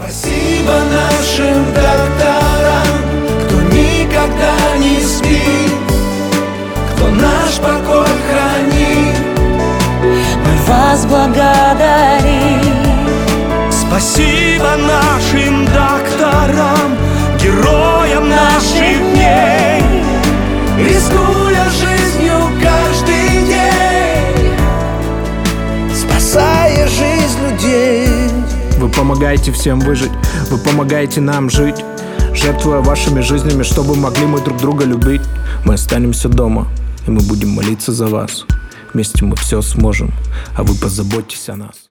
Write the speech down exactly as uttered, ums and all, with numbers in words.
Спасибо нашим докторам, кто никогда не спит, кто наш покой хранит. Мы вас благодарим. Спасибо нашим докторам, героям наших дней, рискуя жизнью каждый день, спасая жизнь людей. Вы помогаете всем выжить, вы помогаете нам жить, жертвуя вашими жизнями, чтобы могли мы друг друга любить. Мы останемся дома, и мы будем молиться за вас. Вместе мы все сможем, а вы позаботьтесь о нас.